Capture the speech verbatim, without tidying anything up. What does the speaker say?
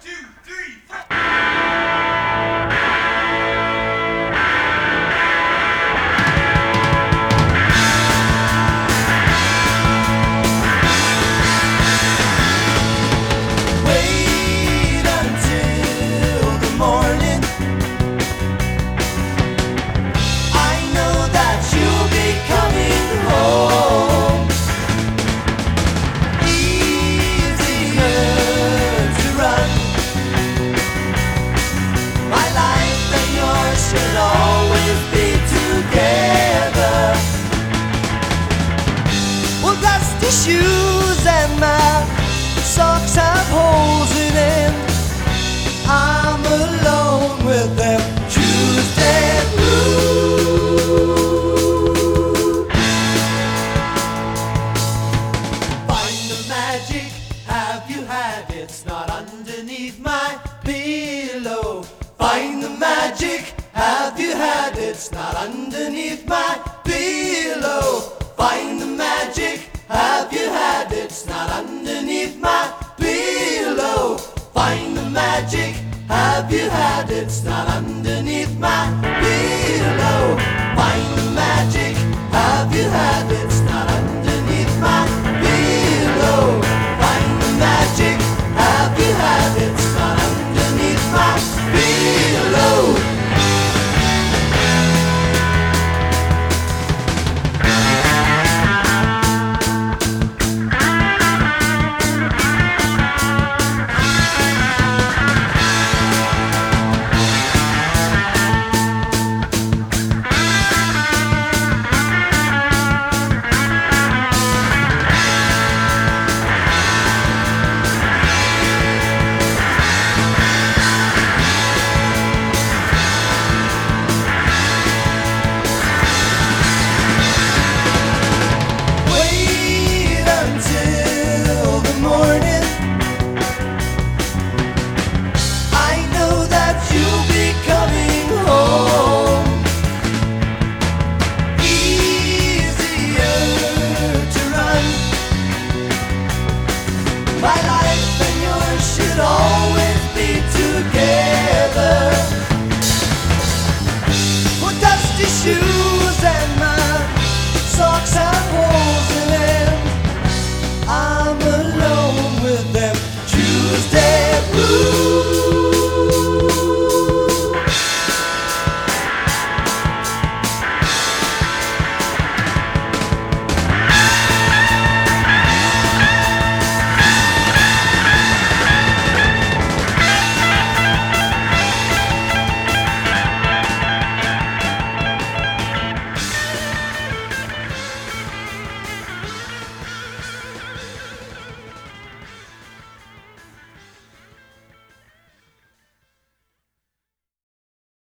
Wait until the morning. I know that you'll be coming home. Easier to run. My life and yours should always be together. Well, dusty shoes and my socks have holes in them. I'm alone with them Tuesday blues. Find the magic, have you had it? It's not underneath my pillow. Find the magic, have you had it? It's not underneath my pillow. Find the magic, have you had it? It's not underneath my pillow. Find the magic, have you had it? It's not underneath my pillow. Find the magic, have you had it? It's not underneath my pillow. Find the magic, have you had it? It's not underneath my pillow. Wait until the morning. I know that you'll be coming home. Easier to run. My life and yours should always be together. Well, dusty shoes and my socks have holes in them.